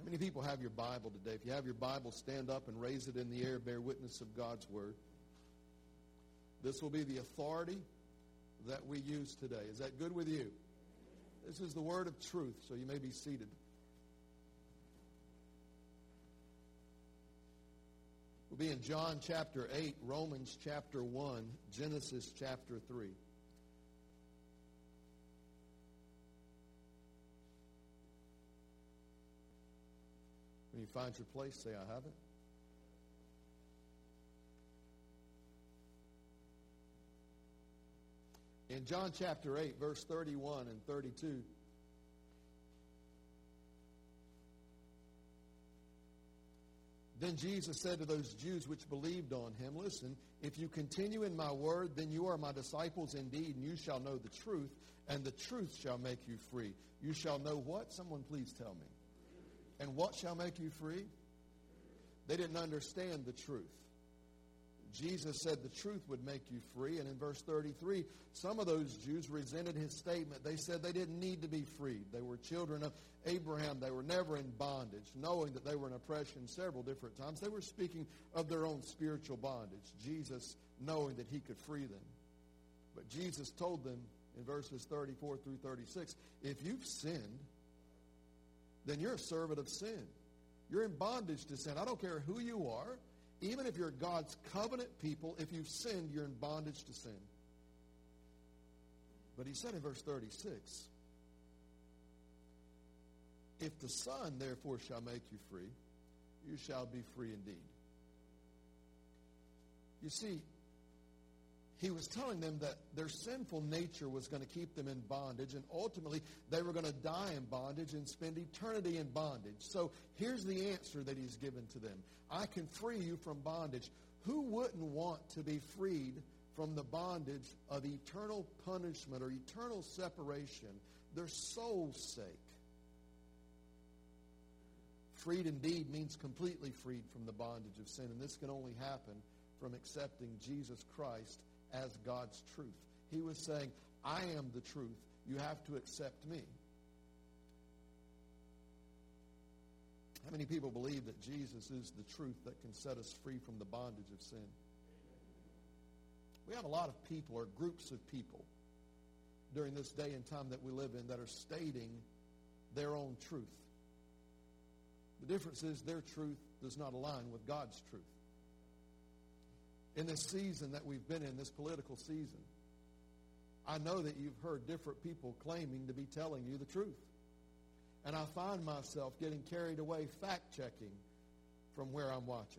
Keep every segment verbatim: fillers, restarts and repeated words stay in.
How many people have your Bible today? If you have your Bible, stand up and raise it in the air, bear witness of God's Word. This will be the authority that we use today. Is that good with you? This is the word of truth, so you may be seated. We'll be in John chapter eight, Romans chapter one, Genesis chapter three. When you find your place, say, I have it. In John chapter eight, verse thirty-one and thirty-two, then Jesus said to those Jews which believed on him, listen, if you continue in my word, then you are my disciples indeed, and you shall know the truth, and the truth shall make you free. You shall know what? Someone please tell me. And what shall make you free? They didn't understand the truth. Jesus said the truth would make you free. And in verse thirty-three, some of those Jews resented his statement. They said they didn't need to be freed. They were children of Abraham. They were never in bondage, knowing that they were in oppression several different times. They were speaking of their own spiritual bondage. Jesus, knowing that he could free them. But Jesus told them in verses thirty-four through thirty-six, if you've sinned, then you're a servant of sin. You're in bondage to sin. I don't care who you are. Even if you're God's covenant people, if you've sinned, you're in bondage to sin. But he said in verse thirty-six, if the Son, therefore, shall make you free, you shall be free indeed. You see, he was telling them that their sinful nature was going to keep them in bondage, and ultimately they were going to die in bondage and spend eternity in bondage. So here's the answer that he's given to them. I can free you from bondage. Who wouldn't want to be freed from the bondage of eternal punishment or eternal separation, their soul's sake? Freed indeed means completely freed from the bondage of sin, and this can only happen from accepting Jesus Christ as God's truth. He was saying, I am the truth. You have to accept me. How many people believe that Jesus is the truth that can set us free from the bondage of sin? We have a lot of people or groups of people during this day and time that we live in that are stating their own truth. The difference is their truth does not align with God's truth. In this season that we've been in, this political season, I know that you've heard different people claiming to be telling you the truth. And I find myself getting carried away fact-checking from where I'm watching.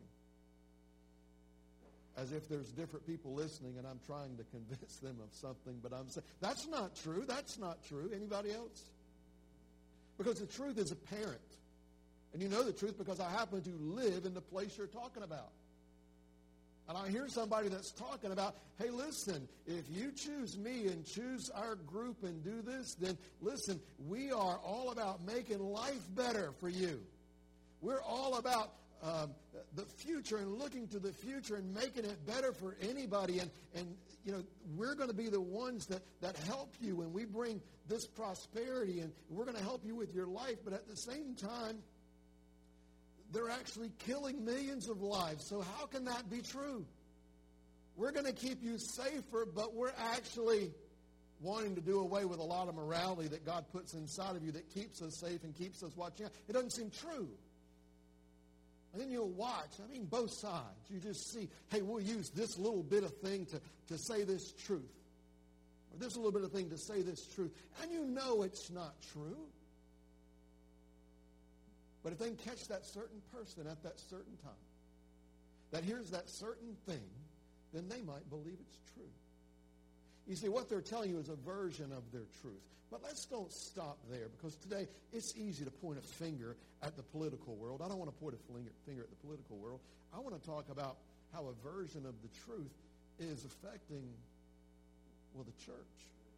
As if there's different people listening and I'm trying to convince them of something, but I'm saying, that's not true, that's not true. Anybody else? Because the truth is apparent. And you know the truth because I happen to live in the place you're talking about. And I hear somebody that's talking about, hey, listen, if you choose me and choose our group and do this, then listen, we are all about making life better for you. We're all about um, the future and looking to the future and making it better for anybody. And, and you know, we're going to be the ones that, that help you and we bring this prosperity and we're going to help you with your life. But at the same time, they're actually killing millions of lives. So how can that be true? We're going to keep you safer, but we're actually wanting to do away with a lot of morality that God puts inside of you that keeps us safe and keeps us watching out. It doesn't seem true. And then you'll watch. I mean, both sides. You just see, hey, we'll use this little bit of thing to, to say this truth. Or this little bit of thing to say this truth. And you know it's not true. But if they can catch that certain person at that certain time, that hears that certain thing, then they might believe it's true. You see, what they're telling you is a version of their truth. But let's don't stop there, because today it's easy to point a finger at the political world. I don't want to point a finger at the political world. I want to talk about how a version of the truth is affecting, well, the church.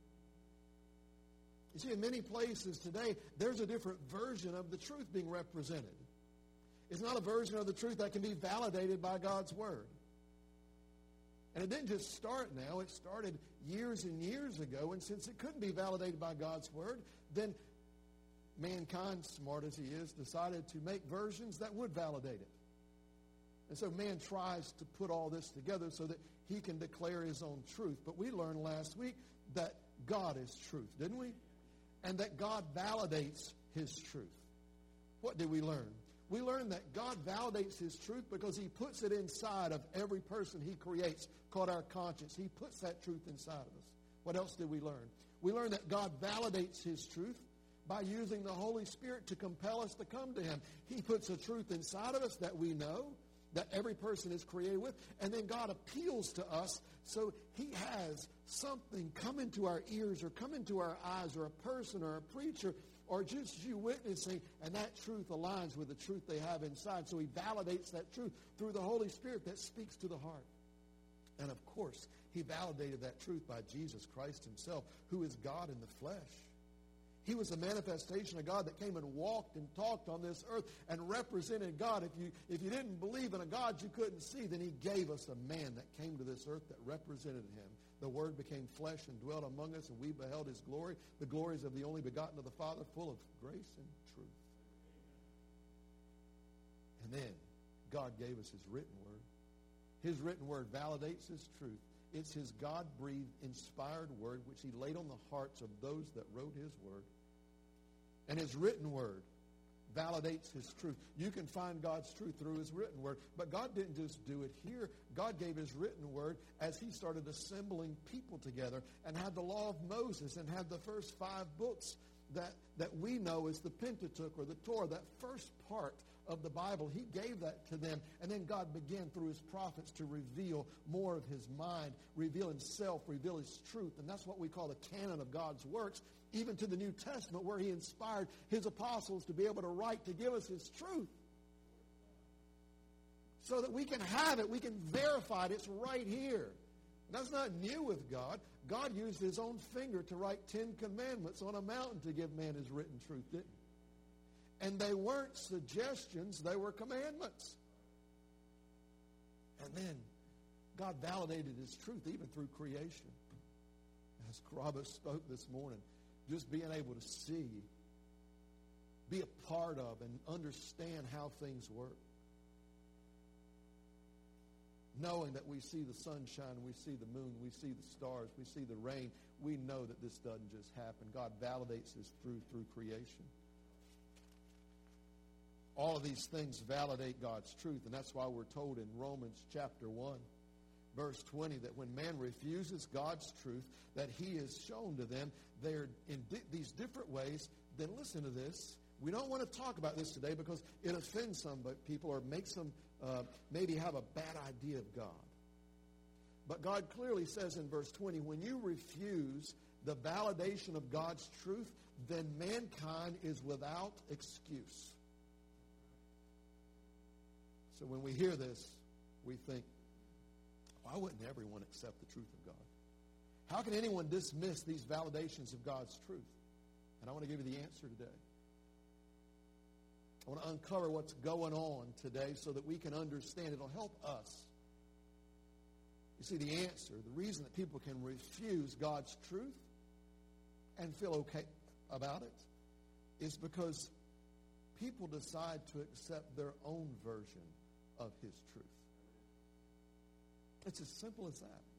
You see, in many places today, there's a different version of the truth being represented. It's not a version of the truth that can be validated by God's Word. And it didn't just start now. It started years and years ago. And since it couldn't be validated by God's Word, then mankind, smart as he is, decided to make versions that would validate it. And so man tries to put all this together so that he can declare his own truth. But we learned last week that God is truth, didn't we? And that God validates his truth. What did we learn? We learned that God validates his truth because he puts it inside of every person he creates, called our conscience. He puts that truth inside of us. What else did we learn? We learned that God validates his truth by using the Holy Spirit to compel us to come to him. He puts a truth inside of us that we know, that every person is created with, and then God appeals to us, so he has something come into our ears or come into our eyes, or a person or a preacher or just you witnessing, and that truth aligns with the truth they have inside. So he validates that truth through the Holy Spirit that speaks to the heart. And of course, he validated that truth by Jesus Christ himself, who is God in the flesh. He was the manifestation of God that came and walked and talked on this earth and represented God. If you, if you didn't believe in a God you couldn't see, then he gave us a man that came to this earth that represented him. The Word became flesh and dwelt among us, and we beheld his glory, the glories of the only begotten of the Father, full of grace and truth. And then God gave us his written word. His written word validates his truth. It's his God-breathed, inspired word, which he laid on the hearts of those that wrote his word. And his written word validates his truth. You can find God's truth through his written word. But God didn't just do it here. God gave his written word as he started assembling people together and had the law of Moses and had the first five books that, that we know as the Pentateuch or the Torah, that first part of the Bible. He gave that to them, and then God began through his prophets to reveal more of his mind, reveal himself, reveal his truth, and that's what we call the canon of God's works, even to the New Testament, where he inspired his apostles to be able to write, to give us his truth, so that we can have it, we can verify it. It's right here. And that's not new with God. God used his own finger to write Ten Commandments on a mountain to give man his written truth, didn't he? And they weren't suggestions, they were commandments. And then God validated his truth even through creation. As Carabas spoke this morning, just being able to see, be a part of, and understand how things work. Knowing that we see the sunshine, we see the moon, we see the stars, we see the rain, we know that this doesn't just happen. God validates his truth through creation. All of these things validate God's truth, and that's why we're told in Romans chapter one, verse twenty, that when man refuses God's truth that he has shown to them, they're in di- these different ways. Then listen to this. We don't want to talk about this today because it offends some people or makes them uh, maybe have a bad idea of God. But God clearly says in verse twenty, when you refuse the validation of God's truth, then mankind is without excuse. So when we hear this, we think, why wouldn't everyone accept the truth of God? How can anyone dismiss these validations of God's truth? And I want to give you the answer today. I want to uncover what's going on today so that we can understand. It'll help us. You see, the answer, the reason that people can refuse God's truth and feel okay about it is because people decide to accept their own version of his truth. It's as simple as that.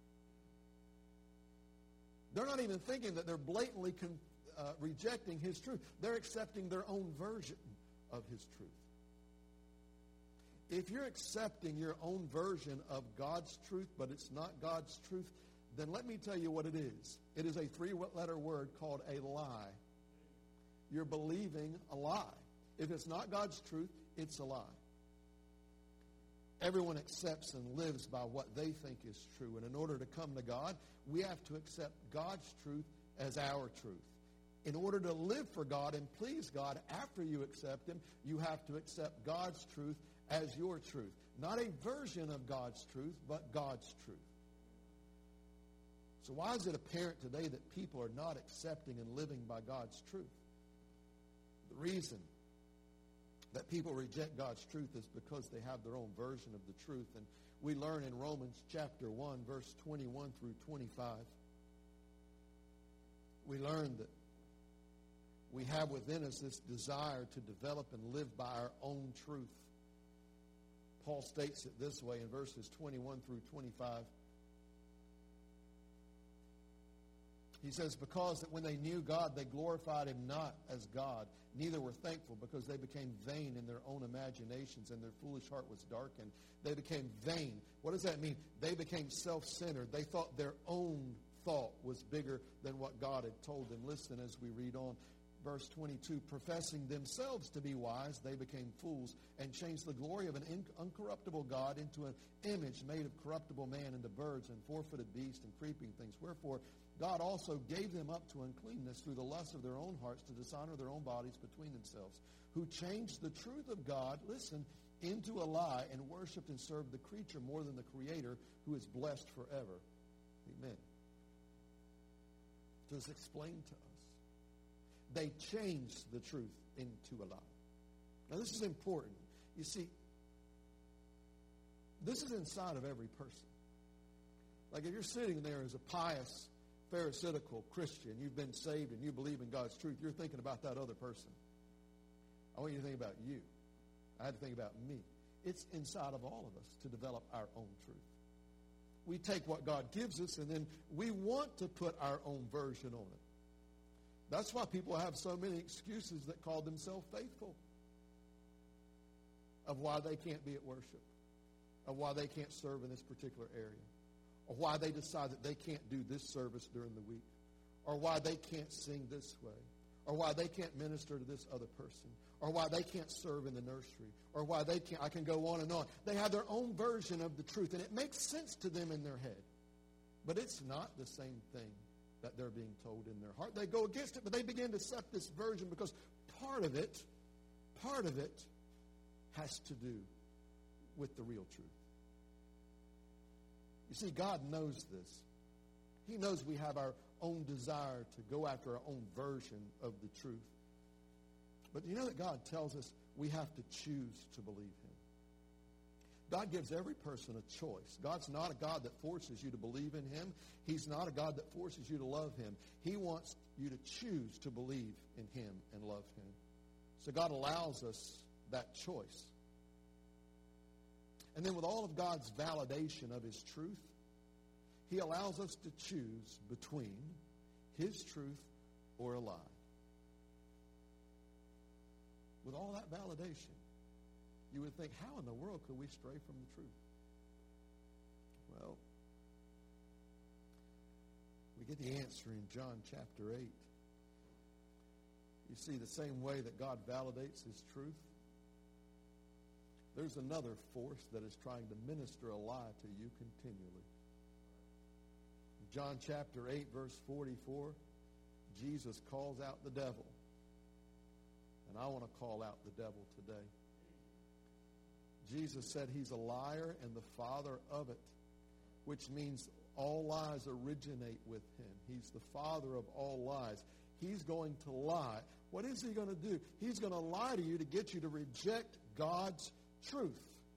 They're not even thinking that they're blatantly con- uh, rejecting his truth. They're accepting their own version of his truth. If you're accepting your own version of God's truth, but it's not God's truth, then let me tell you what it is. It is a three-letter word called a lie. You're believing a lie. If it's not God's truth, it's a lie. Everyone accepts and lives by what they think is true. And in order to come to God, we have to accept God's truth as our truth. In order to live for God and please God after you accept him, you have to accept God's truth as your truth. Not a version of God's truth, but God's truth. So why is it apparent today that people are not accepting and living by God's truth? The reason that people reject God's truth is because they have their own version of the truth. And we learn in Romans chapter one, verse twenty-one through twenty-five, we learn that we have within us this desire to develop and live by our own truth. Paul states it this way in verses twenty-one through twenty-five. He says, because that when they knew God, they glorified him not as God, neither were thankful, because they became vain in their own imaginations, and their foolish heart was darkened. They became vain. What does that mean? They became self-centered. They thought their own thought was bigger than what God had told them. Listen as we read on. Verse twenty-two, professing themselves to be wise, they became fools, and changed the glory of an uncorruptible God into an image made of corruptible man, and to birds, and four-footed beasts, and creeping things. Wherefore God also gave them up to uncleanness through the lust of their own hearts, to dishonor their own bodies between themselves, who changed the truth of God, listen, into a lie, and worshipped and served the creature more than the Creator, who is blessed forever. Amen. Just explain to us. They changed the truth into a lie. Now, this is important. You see, this is inside of every person. Like if you're sitting there as a pious, pharisaical Christian, you've been saved and you believe in God's truth, you're thinking about that other person. I want you to think about you. I had to think about me. It's inside of all of us to develop our own truth. We take what God gives us and then we want to put our own version on it. That's why people have so many excuses that call themselves faithful of why they can't be at worship, of why they can't serve in this particular area, or why they decide that they can't do this service during the week, or why they can't sing this way, or why they can't minister to this other person, or why they can't serve in the nursery, or why they can't. I can go on and on. They have their own version of the truth, and it makes sense to them in their head. But it's not the same thing that they're being told in their heart. They go against it, but they begin to set this version because part of it, part of it has to do with the real truth. You see, God knows this. He knows we have our own desire to go after our own version of the truth. But you know that God tells us we have to choose to believe him. God gives every person a choice. God's not a God that forces you to believe in him. He's not a God that forces you to love him. He wants you to choose to believe in him and love him. So God allows us that choice. And then with all of God's validation of his truth, he allows us to choose between his truth or a lie. With all that validation, you would think, how in the world could we stray from the truth? Well, we get the answer in John chapter eight. You see, the same way that God validates his truth, there's another force that is trying to minister a lie to you continually. John chapter eight, verse forty-four, Jesus calls out the devil. And I want to call out the devil today. Jesus said he's a liar and the father of it, which means all lies originate with him. He's the father of all lies. He's going to lie. What is he going to do? He's going to lie to you to get you to reject God's truth.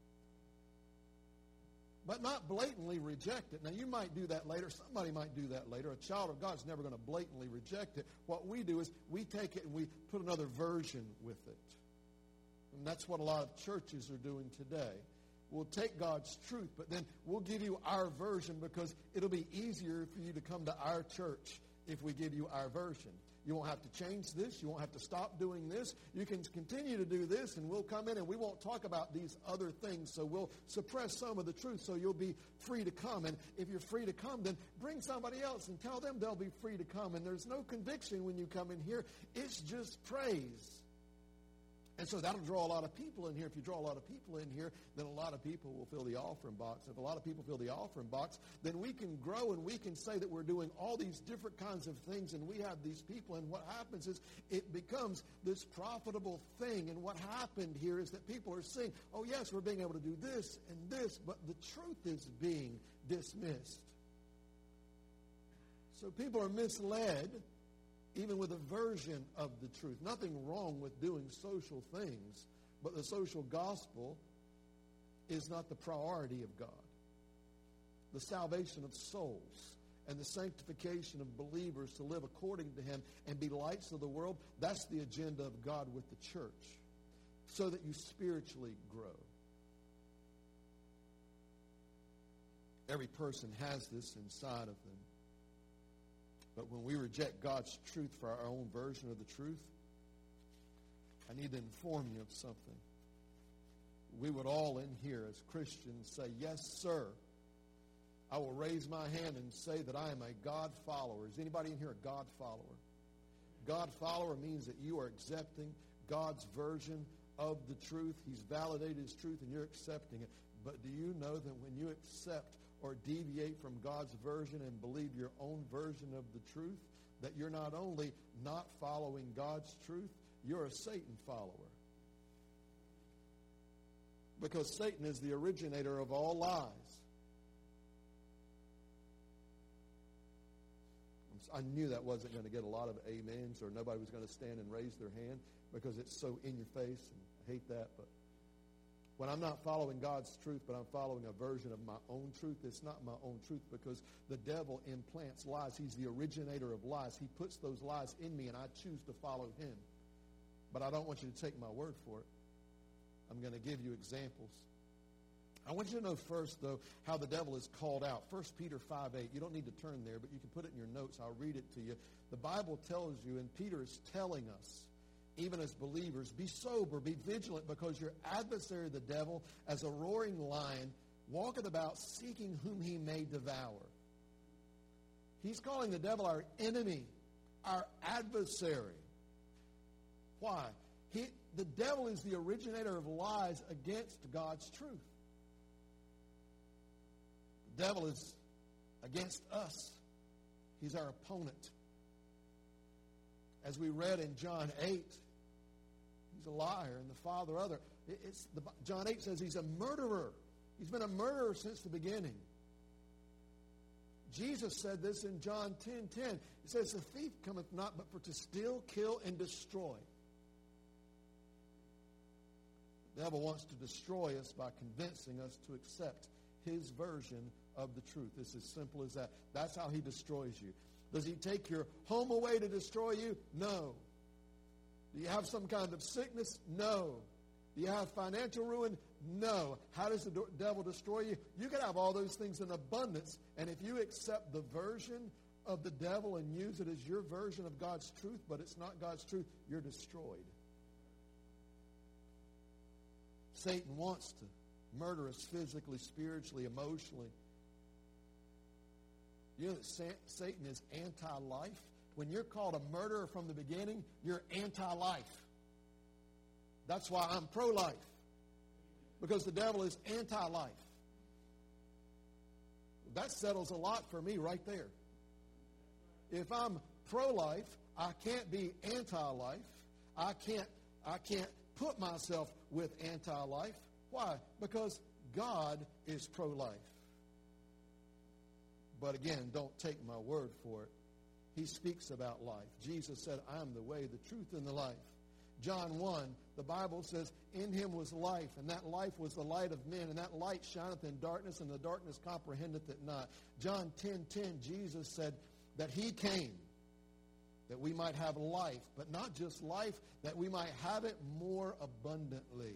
But not blatantly reject it. Now, you might do that later. Somebody might do that later. A child of God is never going to blatantly reject it. What we do is we take it and we put another version with it. And that's what a lot of churches are doing today. We'll take God's truth, but then we'll give you our version because it'll be easier for you to come to our church if we give you our version. You won't have to change this. You won't have to stop doing this. You can continue to do this, and we'll come in and we won't talk about these other things. So we'll suppress some of the truth so you'll be free to come. And if you're free to come, then bring somebody else and tell them they'll be free to come. And there's no conviction when you come in here. It's just praise. And so that'll draw a lot of people in here. If you draw a lot of people in here, then a lot of people will fill the offering box. If a lot of people fill the offering box, then we can grow and we can say that we're doing all these different kinds of things and we have these people. And what happens is it becomes this profitable thing. And what happened here is that people are saying, oh, yes, we're being able to do this and this, but the truth is being dismissed. So people are misled even with a version of the truth. Nothing wrong with doing social things, but the social gospel is not the priority of God. The salvation of souls and the sanctification of believers to live according to him and be lights of the world, that's the agenda of God with the church, so that you spiritually grow. Every person has this inside of them. But when we reject God's truth for our own version of the truth, I need to inform you of something. We would all in here as Christians say, yes, sir. I will raise my hand and say that I am a God follower. Is anybody in here a God follower? God follower means that you are accepting God's version of the truth. He's validated his truth and you're accepting it. But do you know that when you accept or deviate from God's version and believe your own version of the truth, that you're not only not following God's truth, you're a Satan follower. Because Satan is the originator of all lies. I knew that wasn't going to get a lot of amens, or nobody was going to stand and raise their hand because it's so in your face, and I hate that. But when I'm not following God's truth, but I'm following a version of my own truth, it's not my own truth, because the devil implants lies. He's the originator of lies. He puts those lies in me, and I choose to follow him. But I don't want you to take my word for it. I'm going to give you examples. I want you to know first, though, how the devil is called out. First Peter five eight. You don't need to turn there, but you can put it in your notes. I'll read it to you. The Bible tells you, and Peter is telling us, even as believers, be sober, be vigilant, because your adversary, the devil, as a roaring lion, walketh about seeking whom he may devour. He's calling the devil our enemy, our adversary. Why? He, the devil is the originator of lies against God's truth. The devil is against us. He's our opponent. As we read in John eight, he's a liar and the father of other. It's the, John eight says he's a murderer. He's been a murderer since the beginning. Jesus said this in John ten ten. He says, the thief cometh not but for to steal, kill, and destroy. The devil wants to destroy us by convincing us to accept his version of the truth. It's as simple as that. That's how he destroys you. Does he take your home away to destroy you? No. Do you have some kind of sickness? No. Do you have financial ruin? No. How does the devil destroy you? You can have all those things in abundance, and if you accept the version of the devil and use it as your version of God's truth, but it's not God's truth, you're destroyed. Satan wants to murder us physically, spiritually, emotionally. You know that Satan is anti-life? When you're called a murderer from the beginning, you're anti-life. That's why I'm pro-life. Because the devil is anti-life. That settles a lot for me right there. If I'm pro-life, I can't be anti-life. I can't, I can't put myself with anti-life. Why? Because God is pro-life. But again, don't take my word for it. He speaks about life. Jesus said, I am the way, the truth, and the life. John one, the Bible says, in him was life, and that life was the light of men, and that light shineth in darkness, and the darkness comprehendeth it not. John ten ten, Jesus said that he came that we might have life, but not just life, that we might have it more abundantly.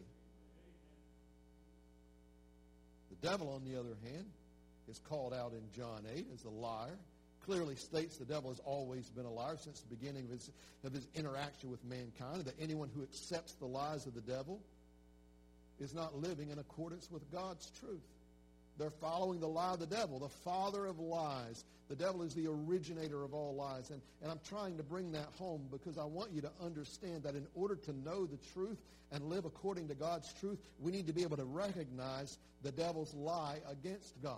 The devil, on the other hand, is called out in John eight as a liar. Clearly states the devil has always been a liar since the beginning of his, of his interaction with mankind, that anyone who accepts the lies of the devil is not living in accordance with God's truth. They're following the lie of the devil, the father of lies. The devil is the originator of all lies. And, and I'm trying to bring that home because I want you to understand that in order to know the truth and live according to God's truth, we need to be able to recognize the devil's lie against God.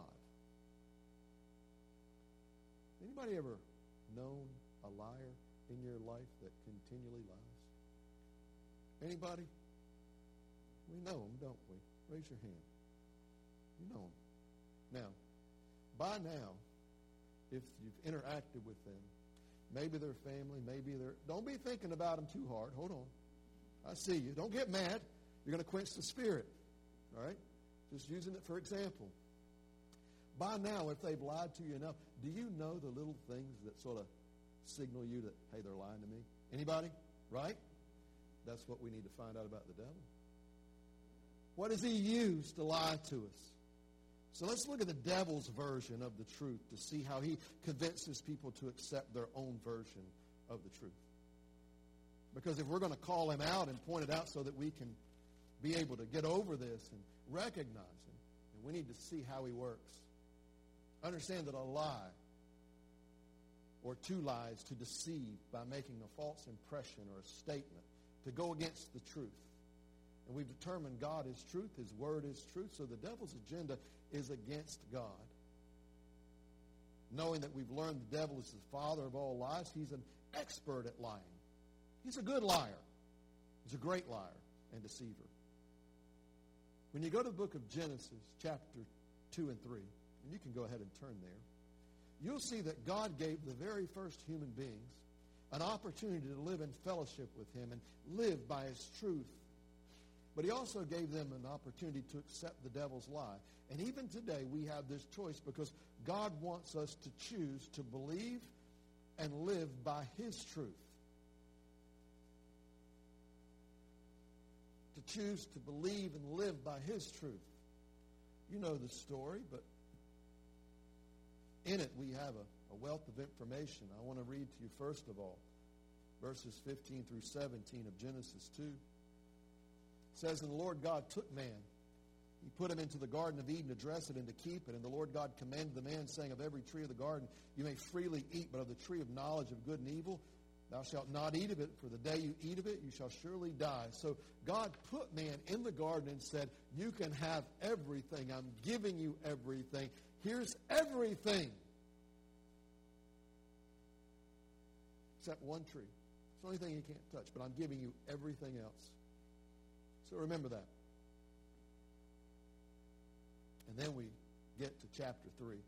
Anybody ever known a liar in your life that continually lies? Anybody? We know them, don't we? Raise your hand. You know them. Now, by now, if you've interacted with them, maybe they're family, maybe they're... Don't be thinking about them too hard. Hold on. I see you. Don't get mad. You're going to quench the spirit. All right? Just using it for example. By now, if they've lied to you enough, do you know the little things that sort of signal you that, hey, they're lying to me? Anybody? Right? That's what we need to find out about the devil. What does he use to lie to us? So let's look at the devil's version of the truth to see how he convinces people to accept their own version of the truth. Because if we're going to call him out and point it out so that we can be able to get over this and recognize him, and we need to see how he works. Understand that a lie or two lies to deceive by making a false impression or a statement to go against the truth. And we've determined God is truth, his word is truth, so the devil's agenda is against God. Knowing that we've learned the devil is the father of all lies, he's an expert at lying. He's a good liar. He's a great liar and deceiver. When you go to the book of Genesis, chapter two and three, and you can go ahead and turn there, you'll see that God gave the very first human beings an opportunity to live in fellowship with him and live by his truth. But he also gave them an opportunity to accept the devil's lie. And even today we have this choice because God wants us to choose to believe and live by his truth. To choose to believe and live by his truth. You know the story, but in it we have a, a wealth of information. I want to read to you first of all verses fifteen through seventeen of Genesis two. It says, "And the Lord God took man. He put him into the Garden of Eden to dress it and to keep it. And the Lord God commanded the man, saying, Of every tree of the garden you may freely eat, but of the tree of knowledge of good and evil thou shalt not eat of it, for the day you eat of it you shall surely die." So God put man in the garden and said, you can have everything. I'm giving you everything. Here's everything. Except one tree. It's the only thing you can't touch, but I'm giving you everything else. So remember that. And then we get to chapter three. It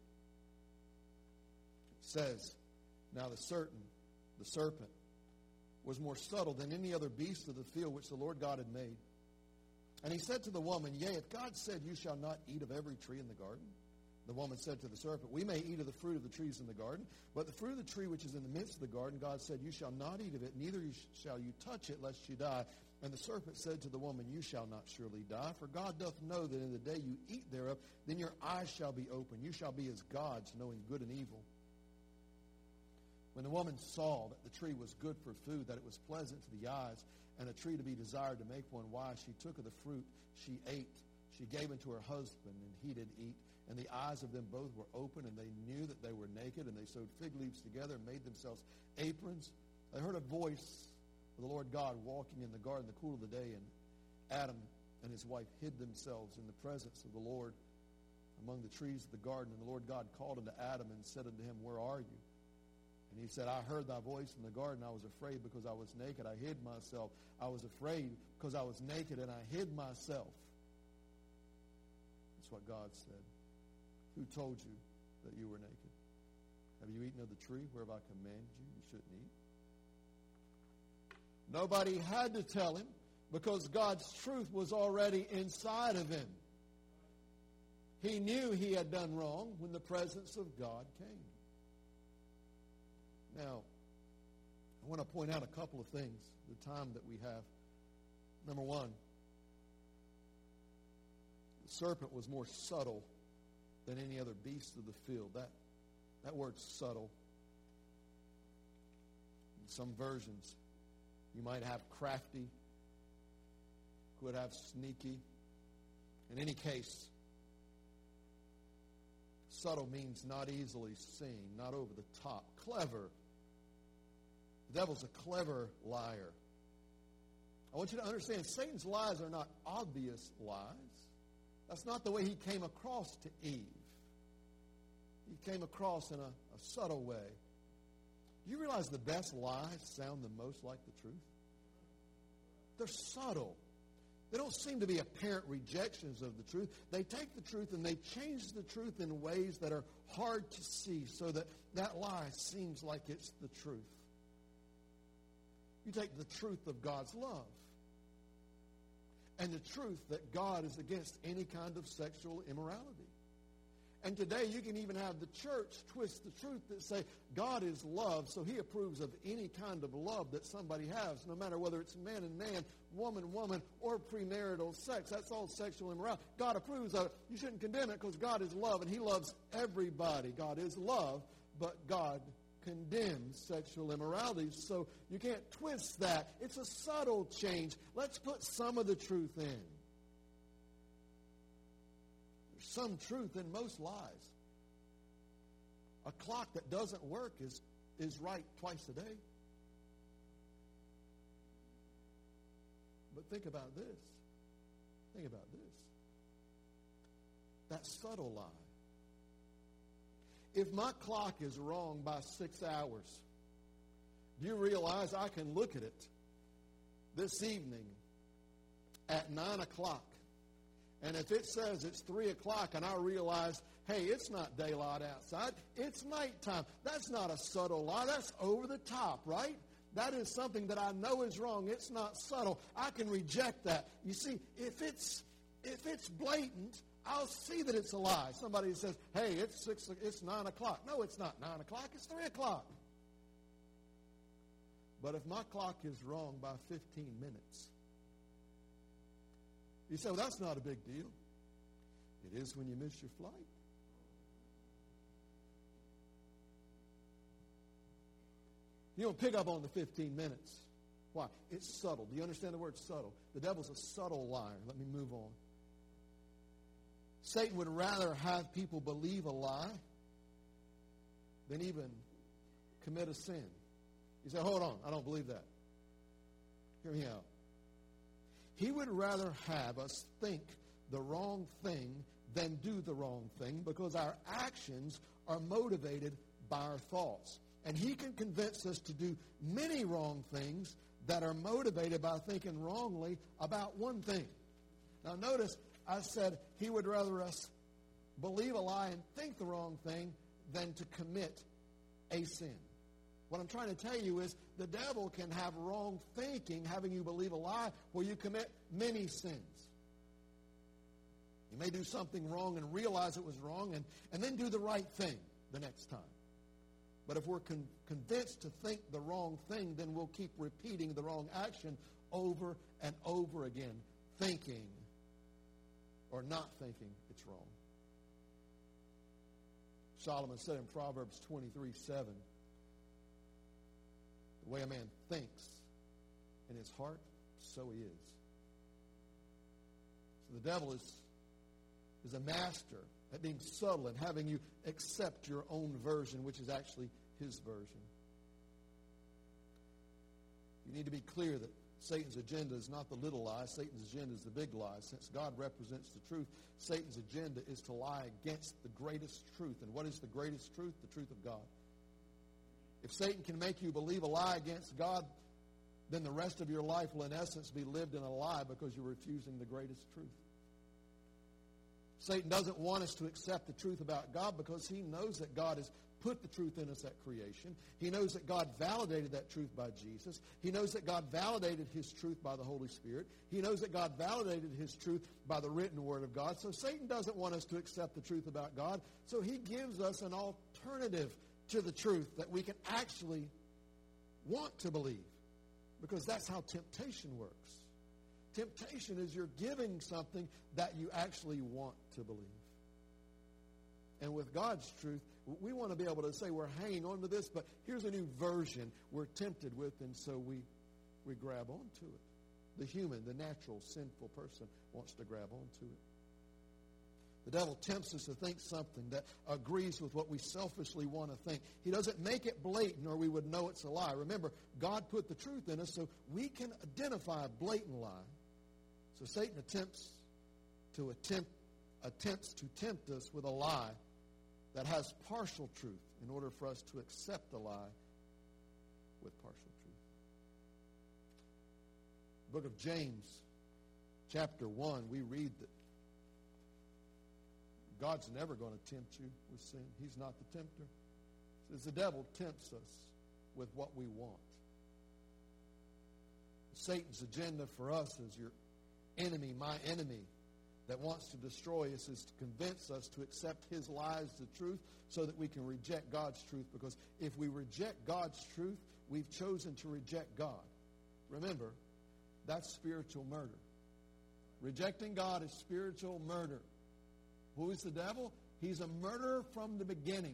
says, "Now the certain, the serpent, was more subtle than any other beast of the field which the Lord God had made. And he said to the woman, Yea, if God said, You shall not eat of every tree in the garden. The woman said to the serpent, We may eat of the fruit of the trees in the garden, but the fruit of the tree which is in the midst of the garden, God said, You shall not eat of it, neither shall you touch it, lest you die. And the serpent said to the woman, You shall not surely die, for God doth know that in the day you eat thereof, then your eyes shall be opened. You shall be as gods, knowing good and evil. When the woman saw that the tree was good for food, that it was pleasant to the eyes, and a tree to be desired to make one wise, she took of the fruit, she ate. She gave it to her husband, and he did eat. And the eyes of them both were open, and they knew that they were naked, and they sewed fig leaves together and made themselves aprons. They heard a voice of the Lord God walking in the garden in the cool of the day, and Adam and his wife hid themselves in the presence of the Lord among the trees of the garden. And the Lord God called unto Adam and said unto him, Where are you? And he said, I heard thy voice in the garden. I was afraid because I was naked. I hid myself. I was afraid because I was naked, and I hid myself. That's what God said. Who told you that you were naked? Have you eaten of the tree whereof I commanded you you shouldn't eat? Nobody had to tell him because God's truth was already inside of him. He knew he had done wrong when the presence of God came. Now, I want to point out a couple of things, the time that we have. Number one, the serpent was more subtle than any other beast of the field. That, that word subtle, in some versions, you might have crafty, could have sneaky. In any case, subtle means not easily seen, not over the top, clever. The devil's a clever liar. I want you to understand, Satan's lies are not obvious lies. That's not the way he came across to Eve. He came across in a, a subtle way. Do you realize the best lies sound the most like the truth? They're subtle. They don't seem to be apparent rejections of the truth. They take the truth and they change the truth in ways that are hard to see so that that lie seems like it's the truth. You take the truth of God's love and the truth that God is against any kind of sexual immorality. And today you can even have the church twist the truth that say God is love, so he approves of any kind of love that somebody has, no matter whether it's man and man, woman and woman, or premarital sex. That's all sexual immorality. God approves of it. You shouldn't condemn it because God is love, and he loves everybody. God is love, but God condemns sexual immorality. So you can't twist that. It's a subtle change. Let's put some of the truth in. Some truth in most lies. A clock that doesn't work is, is right twice a day. But think about this. Think about this. That subtle lie. If my clock is wrong by six hours, do you realize I can look at it this evening at nine o'clock? And if it says it's three o'clock and I realize, hey, it's not daylight outside, it's nighttime. That's not a subtle lie. That's over the top, right? That is something that I know is wrong. It's not subtle. I can reject that. You see, if it's if it's blatant, I'll see that it's a lie. Somebody says, hey, it's six, it's nine o'clock. No, it's not nine o'clock. It's three o'clock. But if my clock is wrong by fifteen minutes, you say, well, that's not a big deal. It is when you miss your flight. You don't pick up on the fifteen minutes. Why? It's subtle. Do you understand the word subtle? The devil's a subtle liar. Let me move on. Satan would rather have people believe a lie than even commit a sin. You say, hold on, I don't believe that. Hear me out. He would rather have us think the wrong thing than do the wrong thing because our actions are motivated by our thoughts. And he can convince us to do many wrong things that are motivated by thinking wrongly about one thing. Now notice, I said he would rather us believe a lie and think the wrong thing than to commit a sin. What I'm trying to tell you is the devil can have wrong thinking, having you believe a lie, where you commit many sins. You may do something wrong and realize it was wrong and, and then do the right thing the next time. But if we're con- convinced to think the wrong thing, then we'll keep repeating the wrong action over and over again, thinking or not thinking it's wrong. Solomon said in Proverbs twenty-three seven, the way a man thinks in his heart, so he is. So the devil is, is a master at being subtle and having you accept your own version, which is actually his version. You need to be clear that Satan's agenda is not the little lie. Satan's agenda is the big lie. Since God represents the truth, Satan's agenda is to lie against the greatest truth. And what is the greatest truth? The truth of God. If Satan can make you believe a lie against God, then the rest of your life will in essence be lived in a lie because you're refusing the greatest truth. Satan doesn't want us to accept the truth about God because he knows that God has put the truth in us at creation. He knows that God validated that truth by Jesus. He knows that God validated his truth by the Holy Spirit. He knows that God validated his truth by the written word of God. So Satan doesn't want us to accept the truth about God. So he gives us an alternative to the truth that we can actually want to believe, because that's how temptation works. Temptation is you're giving something that you actually want to believe. And with God's truth, we want to be able to say we're hanging on to this, but here's a new version we're tempted with, and so we, we grab onto it. The human, the natural, sinful person wants to grab onto it. The devil tempts us to think something that agrees with what we selfishly want to think. He doesn't make it blatant or we would know it's a lie. Remember, God put the truth in us so we can identify a blatant lie. So Satan attempts to attempt attempts to tempt us with a lie that has partial truth in order for us to accept the lie with partial truth. The book of James, chapter one, we read that God's never going to tempt you with sin. He's not the tempter. It says the devil tempts us with what we want. Satan's agenda for us is your enemy, my enemy, that wants to destroy us is to convince us to accept his lies as the truth so that we can reject God's truth. Because if we reject God's truth, we've chosen to reject God. Remember, that's spiritual murder. Rejecting God is spiritual murder. Who is the devil? He's a murderer from the beginning.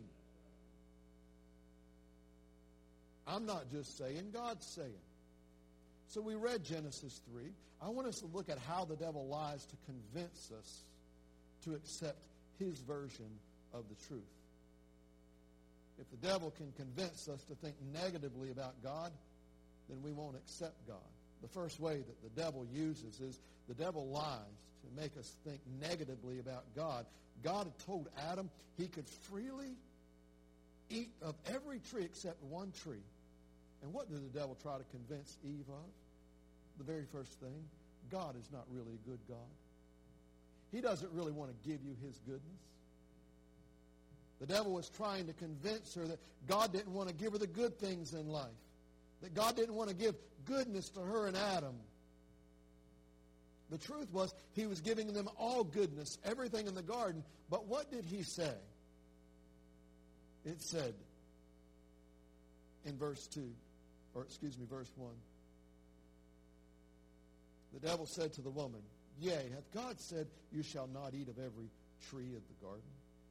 I'm not just saying, God's saying. So we read Genesis three. I want us to look at how the devil lies to convince us to accept his version of the truth. If the devil can convince us to think negatively about God, then we won't accept God. The first way that the devil uses is the devil lies to make us think negatively about God. God had told Adam he could freely eat of every tree except one tree. And what did the devil try to convince Eve of? The very first thing, God is not really a good God. He doesn't really want to give you his goodness. The devil was trying to convince her that God didn't want to give her the good things in life, that God didn't want to give goodness to her and Adam. The truth was he was giving them all goodness, everything in the garden. But what did he say? It said in verse two, or excuse me, verse one. The devil said to the woman, Yea, hath God said, You shall not eat of every tree of the garden?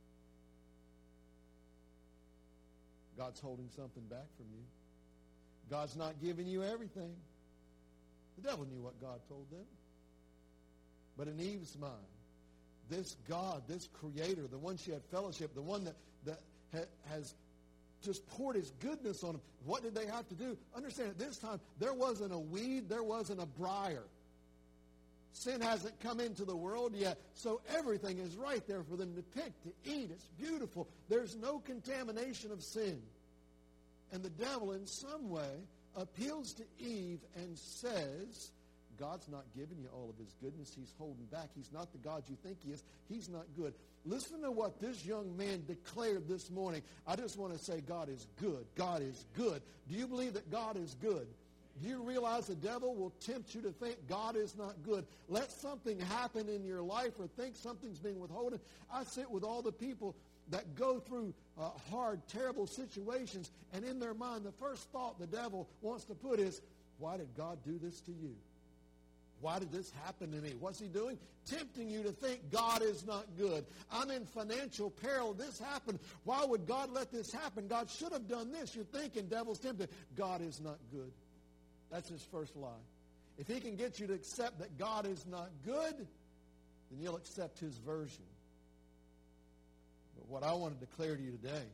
God's holding something back from you. God's not giving you everything. The devil knew what God told them. But in Eve's mind, this God, this Creator, the one she had fellowship, the one that, that ha, has just poured his goodness on them, what did they have to do? Understand, at this time, there wasn't a weed, there wasn't a briar. Sin hasn't come into the world yet, so everything is right there for them to pick, to eat. It's beautiful. There's no contamination of sin. And the devil, in some way, appeals to Eve and says, God's not giving you all of his goodness. He's holding back. He's not the God you think he is. He's not good. Listen to what this young man declared this morning. I just want to say God is good. God is good. Do you believe that God is good? Do you realize the devil will tempt you to think God is not good? Let something happen in your life or think something's being withholden. I sit with all the people that go through uh, hard, terrible situations, and in their mind, the first thought the devil wants to put is, why did God do this to you? Why did this happen to me? What's he doing? Tempting you to think God is not good. I'm in financial peril. This happened. Why would God let this happen? God should have done this. You're thinking, devil's tempted. God is not good. That's his first lie. If he can get you to accept that God is not good, then you'll accept his version. But what I want to declare to you today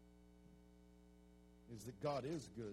is that God is good.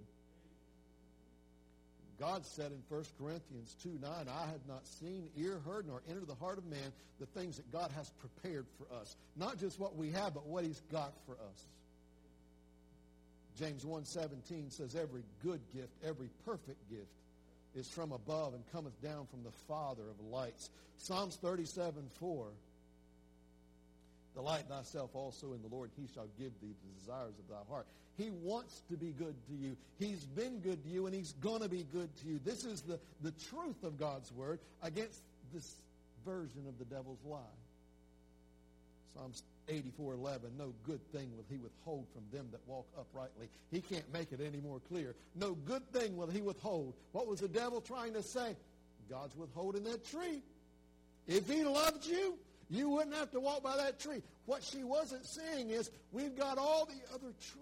God said in First Corinthians two nine, I have not seen, ear heard, nor entered the heart of man the things that God has prepared for us. Not just what we have, but what he's got for us. James one seventeen says, every good gift, every perfect gift is from above and cometh down from the Father of lights. Psalms thirty-seven four, delight thyself also in the Lord, he shall give thee the desires of thy heart. He wants to be good to you. He's been good to you, and he's going to be good to you. This is the, the truth of God's word against this version of the devil's lie. Psalms eighty-four eleven, no good thing will he withhold from them that walk uprightly. He can't make it any more clear. No good thing will he withhold. What was the devil trying to say? God's withholding that tree. If he loved you, you wouldn't have to walk by that tree. What she wasn't saying is, we've got all the other trees.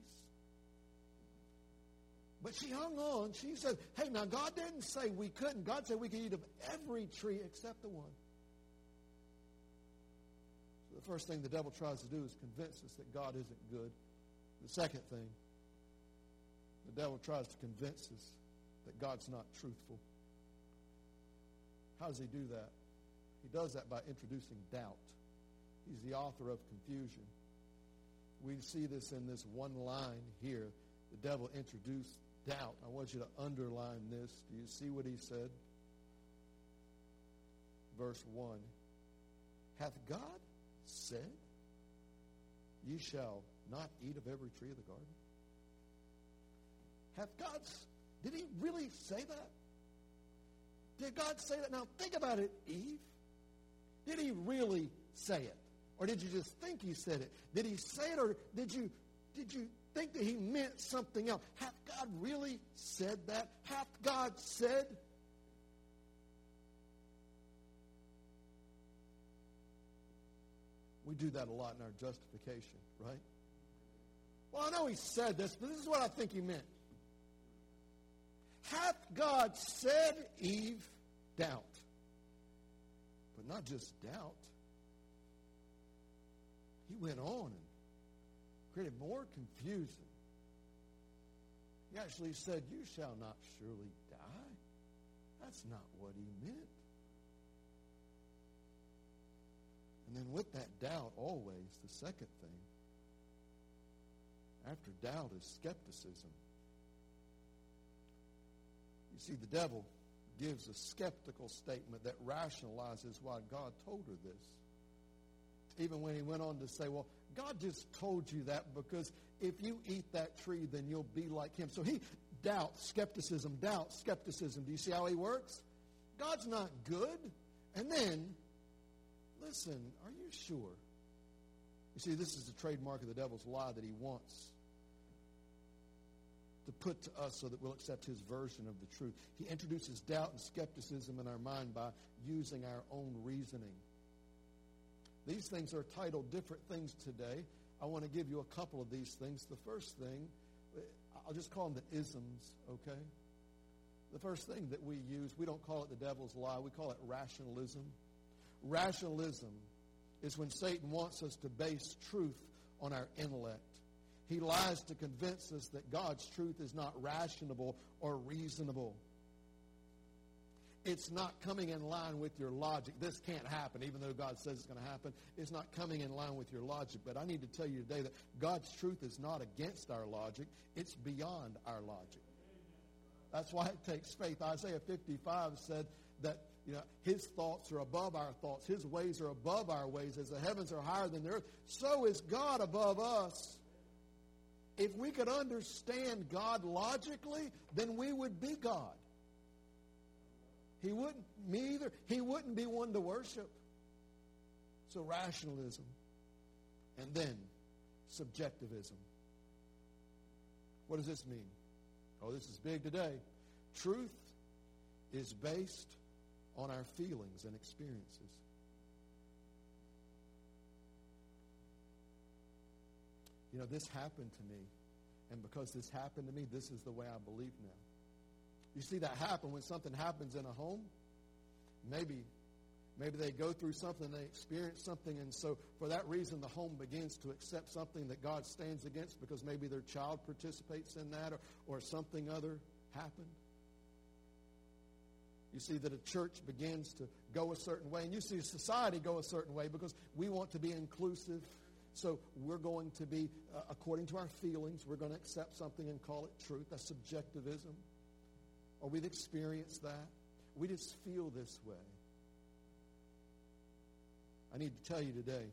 But she hung on. She said, hey, now God didn't say we couldn't. God said we could eat of every tree except the one. So the first thing the devil tries to do is convince us that God isn't good. The second thing, the devil tries to convince us that God's not truthful. How does he do that? He does that by introducing doubt. He's the author of confusion. We see this in this one line here. The devil introduced doubt. I want you to underline this. Do you see what he said? Verse one. Hath God said, ye shall not eat of every tree of the garden? Hath God, did he really say that? Did God say that? Now think about it, Eve. Did he really say it? Or did you just think he said it? Did he say it, or did you did you think that he meant something else? Hath God really said that? Hath God said? We do that a lot in our justification, right? Well, I know he said this, but this is what I think he meant. Hath God said, Eve, doubt. But not just doubt. He went on and created more confusion. He actually said, you shall not surely die. That's not what he meant. And then with that doubt, always, the second thing, after doubt is skepticism. You see, the devil gives a skeptical statement that rationalizes why God told her this. Even when he went on to say, well, God just told you that because if you eat that tree, then you'll be like him. So he doubts, skepticism, doubts, skepticism. Do you see how he works? God's not good. And then, listen, are you sure? You see, this is the trademark of the devil's lie that he wants to put to us so that we'll accept his version of the truth. He introduces doubt and skepticism in our mind by using our own reasoning. These things are titled different things today. I want to give you a couple of these things. The first thing, I'll just call them the isms, okay? The first thing that we use, we don't call it the devil's lie. We call it rationalism. Rationalism is when Satan wants us to base truth on our intellect. He lies to convince us that God's truth is not rational or reasonable. It's not coming in line with your logic. This can't happen, even though God says it's going to happen. It's not coming in line with your logic. But I need to tell you today that God's truth is not against our logic. It's beyond our logic. That's why it takes faith. Isaiah fifty-five said that, you know, his thoughts are above our thoughts. His ways are above our ways. As the heavens are higher than the earth, so is God above us. If we could understand God logically, then we would be God. He wouldn't, me either. He wouldn't be one to worship. So rationalism. And then subjectivism. What does this mean? Oh, this is big today. Truth is based on our feelings and experiences. You know, this happened to me. And because this happened to me, this is the way I believe now. You see that happen when something happens in a home. Maybe, maybe they go through something, they experience something, and so for that reason the home begins to accept something that God stands against because maybe their child participates in that or, or something other happened. You see that a church begins to go a certain way, and you see society go a certain way because we want to be inclusive. So we're going to be, uh, according to our feelings, we're going to accept something and call it truth. That's subjectivism. Or we've experienced that. We just feel this way. I need to tell you today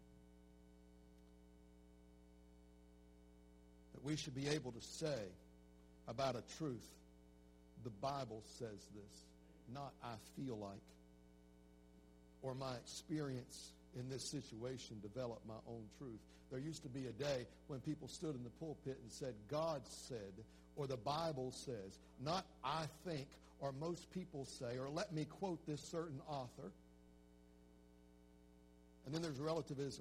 that we should be able to say about a truth, the Bible says this, not I feel like, or my experience in this situation develop my own truth. There used to be a day when people stood in the pulpit and said, God said, or the Bible says, not I think, or most people say, or let me quote this certain author. And then there's relativism.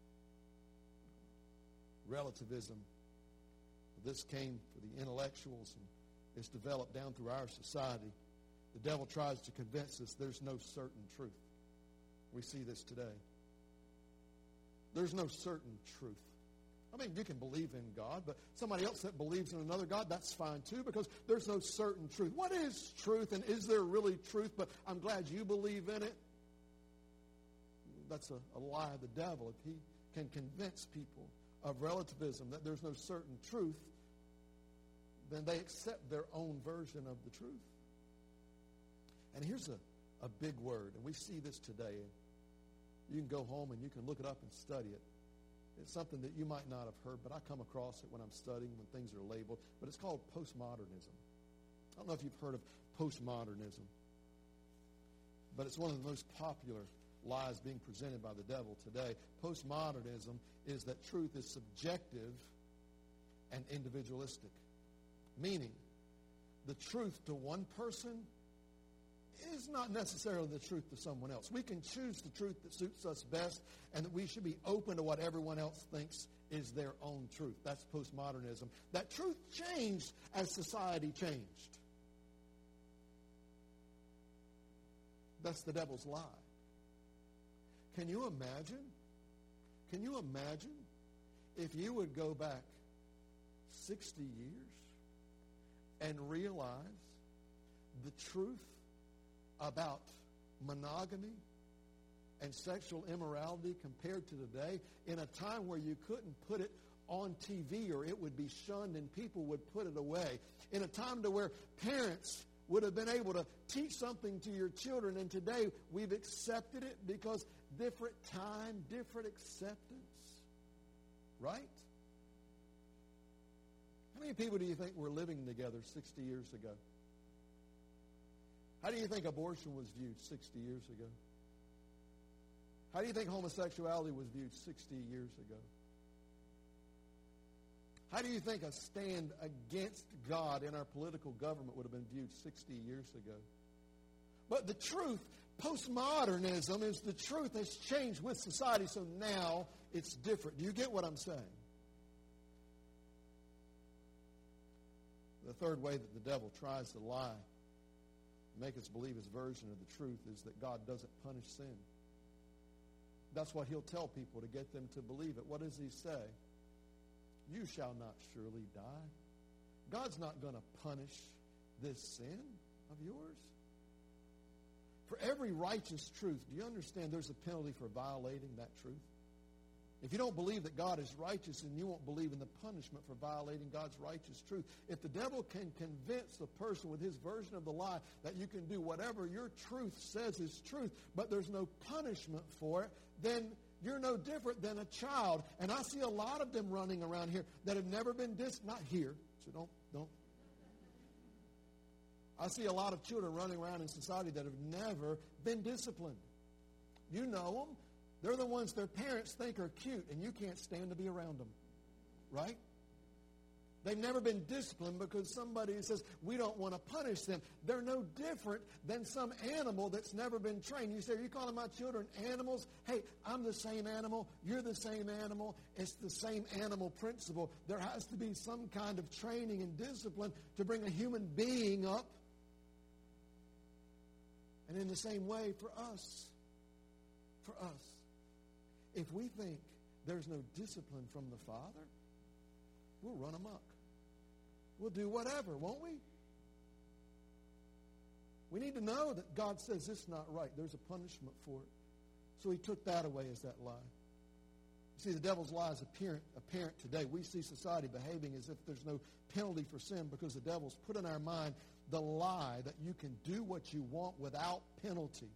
Relativism. This came for the intellectuals, and it's developed down through our society. The devil tries to convince us there's no certain truth. We see this today. There's no certain truth. I mean, you can believe in God, but somebody else that believes in another God, that's fine too, because there's no certain truth. What is truth, and is there really truth? But I'm glad you believe in it. That's a, a lie of the devil. If he can convince people of relativism, that there's no certain truth, then they accept their own version of the truth. And here's a, a big word, and we see this today. You can go home and you can look it up and study it. It's something that you might not have heard, but I come across it when I'm studying, when things are labeled. But it's called postmodernism. I don't know if you've heard of postmodernism, but it's one of the most popular lies being presented by the devil today. Postmodernism is that truth is subjective and individualistic, meaning the truth to one person is not necessarily the truth to someone else. We can choose the truth that suits us best, and that we should be open to what everyone else thinks is their own truth. That's postmodernism. That truth changed as society changed. That's the devil's lie. Can you imagine? Can you imagine if you would go back sixty years and realize the truth about monogamy and sexual immorality compared to today, in a time where you couldn't put it on T V or it would be shunned and people would put it away, in a time to where parents would have been able to teach something to your children, and today we've accepted it because different time, different acceptance, right? How many people do you think were living together sixty years ago? How do you think abortion was viewed sixty years ago? How do you think homosexuality was viewed sixty years ago? How do you think a stand against God in our political government would have been viewed sixty years ago? But the truth, postmodernism, is the truth has changed with society, so now it's different. Do you get what I'm saying? The third way that the devil tries to lie, make us believe his version of the truth, is that God doesn't punish sin. That's what he'll tell people to get them to believe it. What does he say? You shall not surely die. God's not going to punish this sin of yours. For every righteous truth, do you understand there's a penalty for violating that truth? If you don't believe that God is righteous, then you won't believe in the punishment for violating God's righteous truth. If the devil can convince a person with his version of the lie that you can do whatever your truth says is truth, but there's no punishment for it, then you're no different than a child. And I see a lot of them running around here that have never been dis... Not here, so don't... don't. I see a lot of children running around in society that have never been disciplined. You know them. They're the ones their parents think are cute, and you can't stand to be around them. Right? They've never been disciplined because somebody says, we don't want to punish them. They're no different than some animal that's never been trained. You say, are you calling my children animals? Hey, I'm the same animal. You're the same animal. It's the same animal principle. There has to be some kind of training and discipline to bring a human being up. And in the same way, for us, for us, if we think there's no discipline from the Father, we'll run amok. We'll do whatever, won't we? We need to know that God says it's not right. There's a punishment for it. So he took that away as that lie. You see, the devil's lie is apparent, apparent today. We see society behaving as if there's no penalty for sin because the devil's put in our mind the lie that you can do what you want without penalty.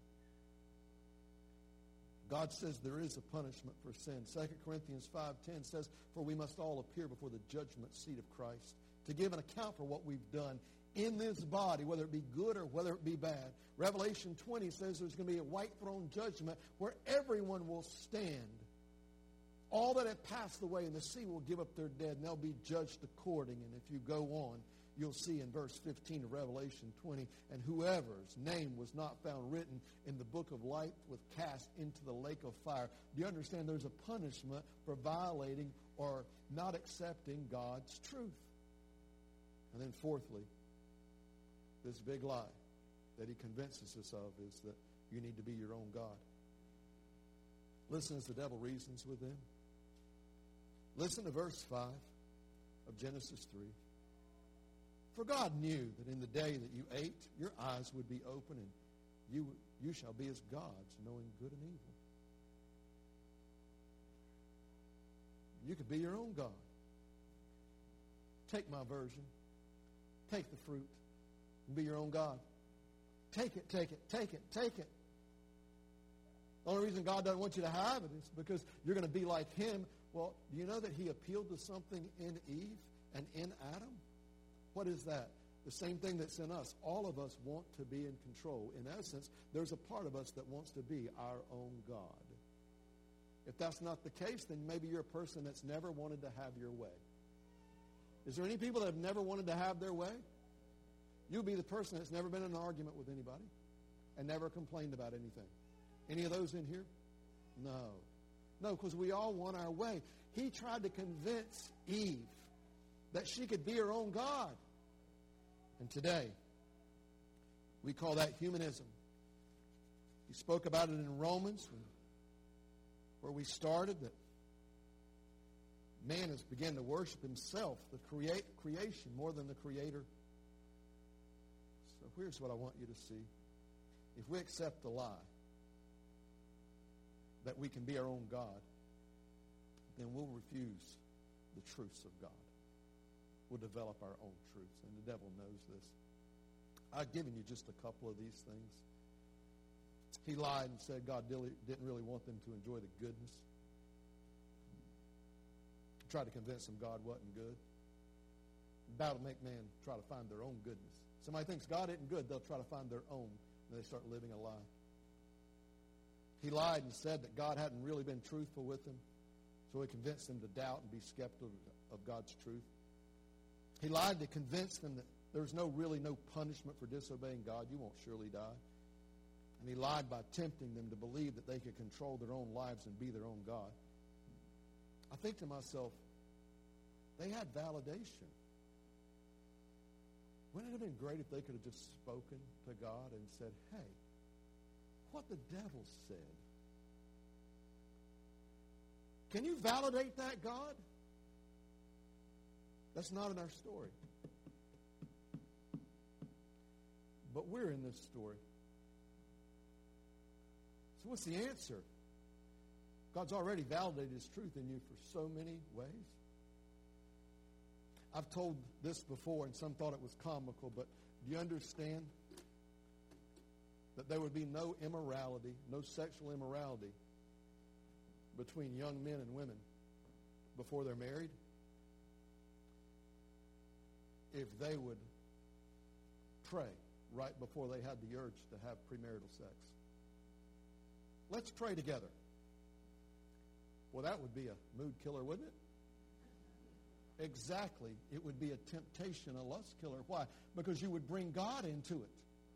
God says there is a punishment for sin. Second Corinthians five ten says, for we must all appear before the judgment seat of Christ to give an account for what we've done in this body, whether it be good or whether it be bad. Revelation twenty says there's going to be a white throne judgment where everyone will stand. All that have passed away, and the sea will give up their dead, and they'll be judged according. And if you go on, you'll see in verse fifteen of Revelation twenty, and whoever's name was not found written in the book of life was cast into the lake of fire. Do you understand there's a punishment for violating or not accepting God's truth? And then fourthly, this big lie that he convinces us of is that you need to be your own God. Listen as the devil reasons with them. Listen to verse five of Genesis three. For God knew that in the day that you ate, your eyes would be open, and you, you shall be as gods, knowing good and evil. You could be your own God. Take my version. Take the fruit and be your own God. Take it, take it, take it, take it. The only reason God doesn't want you to have it is because you're going to be like him. Well, do you know that he appealed to something in Eve and in Adam? What is that? The same thing that's in us. All of us want to be in control. In essence, there's a part of us that wants to be our own God. If that's not the case, then maybe you're a person that's never wanted to have your way. Is there any people that have never wanted to have their way? You'll be the person that's never been in an argument with anybody and never complained about anything. Any of those in here? No. No, because we all want our way. He tried to convince Eve that she could be her own God. And today, we call that humanism. He spoke about it in Romans, where we started, that man has begun to worship himself, the create, creation, more than the Creator. So here's what I want you to see. If we accept the lie that we can be our own God, then we'll refuse the truths of God. We'll develop our own truths, and the devil knows this. I've given you just a couple of these things. He lied and said God didn't really want them to enjoy the goodness. He tried to convince them God wasn't good. That'll make man try to find their own goodness. Somebody thinks God isn't good, they'll try to find their own, and they start living a lie. He lied and said that God hadn't really been truthful with them, so he convinced them to doubt and be skeptical of God's truth. He lied to convince them that there's no really no punishment for disobeying God. You won't surely die. And he lied by tempting them to believe that they could control their own lives and be their own God. I think to myself, they had validation. Wouldn't it have been great if they could have just spoken to God and said, hey, what the devil said, can you validate that, God? That's not in our story. But we're in this story. So what's the answer? God's already validated his truth in you for so many ways. I've told this before, and some thought it was comical, but do you understand that there would be no immorality, no sexual immorality between young men and women before they're married if they would pray right before they had the urge to have premarital sex? Let's pray together. Well, that would be a mood killer, wouldn't it? Exactly. It would be a temptation, a lust killer. Why? Because you would bring God into it.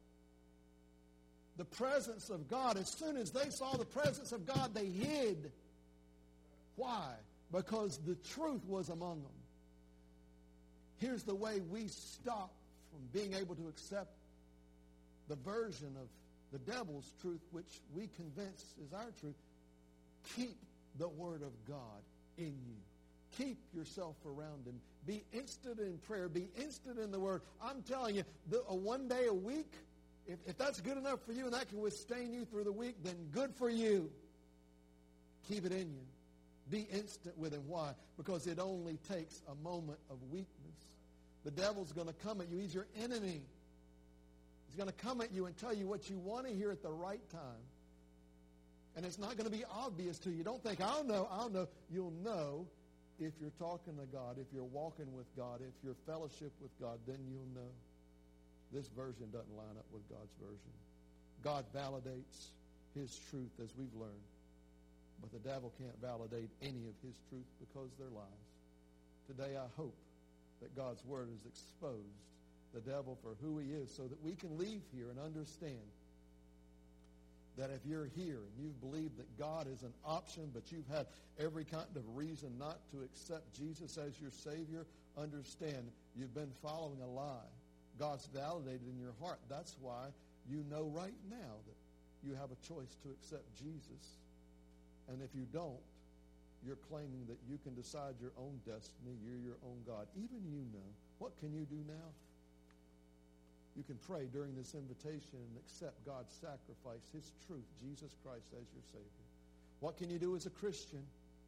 The presence of God, as soon as they saw the presence of God, they hid. Why? Because the truth was among them. Here's the way we stop from being able to accept the version of the devil's truth, which we convince is our truth. Keep the Word of God in you. Keep yourself around him. Be instant in prayer. Be instant in the Word. I'm telling you, the, a one day a week, if, if that's good enough for you and that can withstand you through the week, then good for you. Keep it in you. Be instant with him. Why? Because it only takes a moment of weakness. The devil's going to come at you. He's your enemy. He's going to come at you and tell you what you want to hear at the right time. And it's not going to be obvious to you. Don't think, I'll know, I'll know. You'll know if you're talking to God, if you're walking with God, if you're fellowship with God, then you'll know. This version doesn't line up with God's version. God validates his truth as we've learned. But the devil can't validate any of his truth because they're lies. Today I hope that God's word has exposed the devil for who he is so that we can leave here and understand that if you're here and you've believed that God is an option, but you've had every kind of reason not to accept Jesus as your Savior, understand you've been following a lie. God's validated in your heart. That's why you know right now that you have a choice to accept Jesus. And if you don't, you're claiming that you can decide your own destiny. You're your own God. Even you know. What can you do now? You can pray during this invitation and accept God's sacrifice, his truth, Jesus Christ as your Savior. What can you do as a Christian?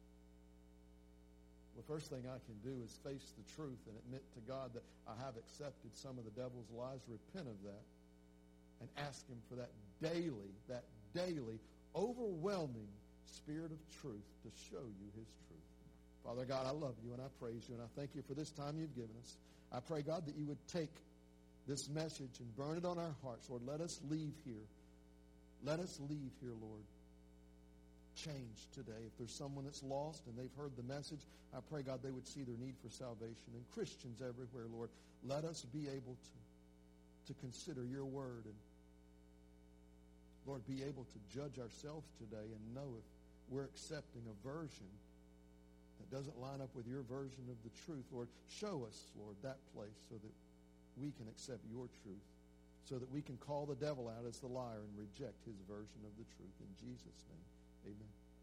Well, the first thing I can do is face the truth and admit to God that I have accepted some of the devil's lies, repent of that, and ask him for that daily, that daily, overwhelming Spirit of truth to show you his truth. Father God, I love you and I praise you and I thank you for this time you've given us. I pray, God, that you would take this message and burn it on our hearts. Lord, let us leave here. Let us leave here, Lord, changed today. If there's someone that's lost and they've heard the message, I pray, God, they would see their need for salvation. And Christians everywhere, Lord, let us be able to, to consider your word and, Lord, be able to judge ourselves today and know if we're accepting a version that doesn't line up with your version of the truth. Lord, show us, Lord, that place so that we can accept your truth, so that we can call the devil out as the liar and reject his version of the truth. In Jesus' name, amen.